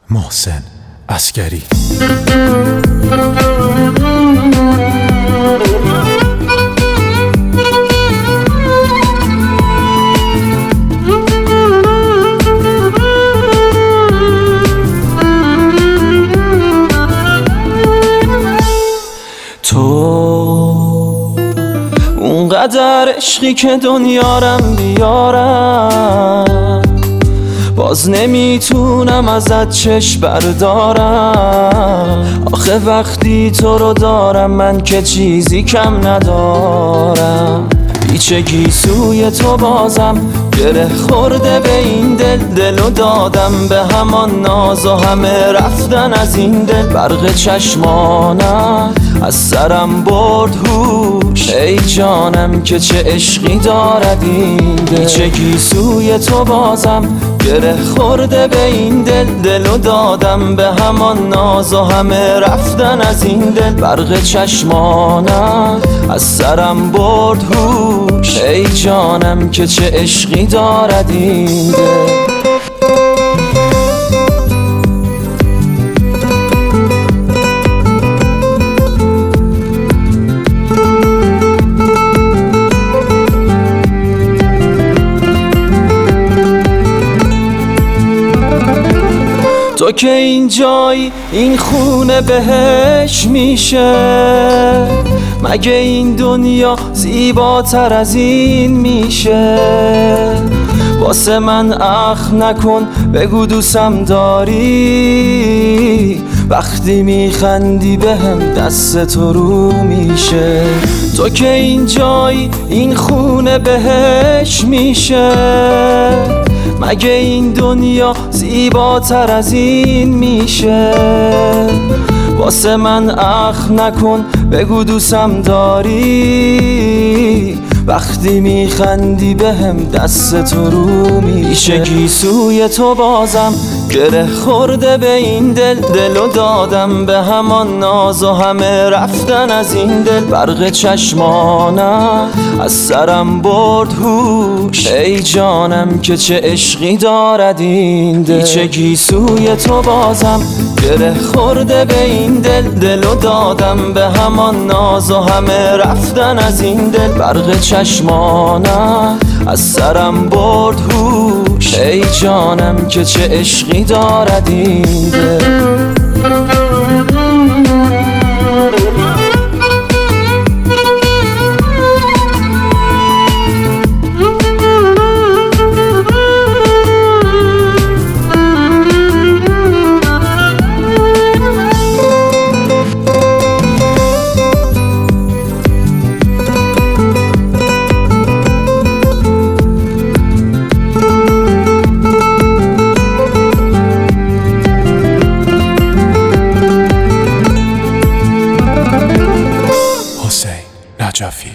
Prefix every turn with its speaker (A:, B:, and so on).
A: محسن عسگری.
B: تو اونقدر عشقی که دنیارم بیارم، باز نمیتونم ازت چشم بردارم. آخه وقتی تو رو دارم من که چیزی کم ندارم. پیچ گیسوی تو بازم گره خورده به این دلو دادم به همان ناز و همه رفتن از این دل. برق چشمانم از سرم برد هوش، ای جانم که چه عشقی دارد این دل. پیچ گیسوی تو بازم گره خورده به این دلو دادم به همان ناز و همه رفتن از این دل. برق چشمانم از سرم برد هوش، ای جانم که چه عشقی دارد این دل. تو که اینجایی این خونه بهش میشه، مگه این دنیا زیباتر از این میشه؟ واسه من اخ نکن بگو دوستم داری، وقتی میخندی بهم دست تو رو میشه. تو که اینجایی این خونه بهش میشه، مگه این دنیا زیباتر از این میشه؟ واسه من اخ نکن بگو دوستم داری، وقتی میخندی بهم دست تو رو میشه. گیسوی تو بازم گره خورده به این دلو دادم به همان ناز و همه رفتن از این دل. برق چشمانم از سرم برد هوش، ای جانم که چه عشقی دارد این دل. چه گیسوی تو بازم گره خورده به این دلو دادم به همان ناز و همه رفتن از این دل. برق چشمانم از سرم برد هوش، ای جانم که چه عشقی دارد این دل.
A: نجفی.